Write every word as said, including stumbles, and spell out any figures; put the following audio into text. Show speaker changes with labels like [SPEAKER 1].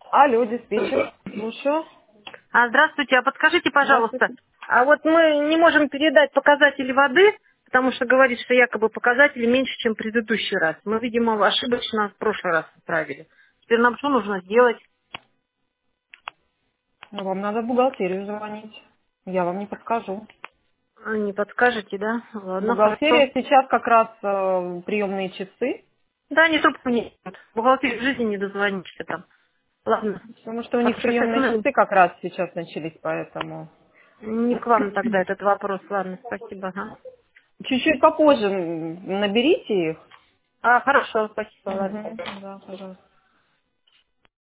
[SPEAKER 1] Алло, диспетчер, слушаю.
[SPEAKER 2] А, здравствуйте, а подскажите, пожалуйста,
[SPEAKER 1] Здравствуйте.
[SPEAKER 2] а вот мы не можем передать показатели воды, потому что говорит, что якобы показатели меньше, чем в предыдущий раз. Мы, видимо, ошибочно в прошлый раз отправили. Теперь нам что нужно сделать?
[SPEAKER 1] Ну, вам надо в бухгалтерию звонить. Я вам не подскажу.
[SPEAKER 2] А, Не подскажете, да? Ладно, хорошо.
[SPEAKER 1] Бухгалтерия сейчас как раз э, приемные часы,
[SPEAKER 2] Да, не трубку не идет. Бухгалтерии в жизни не дозвонишься там. Ладно.
[SPEAKER 1] потому что у них
[SPEAKER 2] Хорошо, сейчас
[SPEAKER 1] приемные
[SPEAKER 2] мы...
[SPEAKER 1] часы как раз сейчас начались, поэтому
[SPEAKER 2] Не к вам тогда этот вопрос. Ладно, спасибо. Ага.
[SPEAKER 1] чуть-чуть попозже м, наберите их.
[SPEAKER 2] А, хорошо, спасибо, ладно.
[SPEAKER 1] Мгм, да, пожалуйста.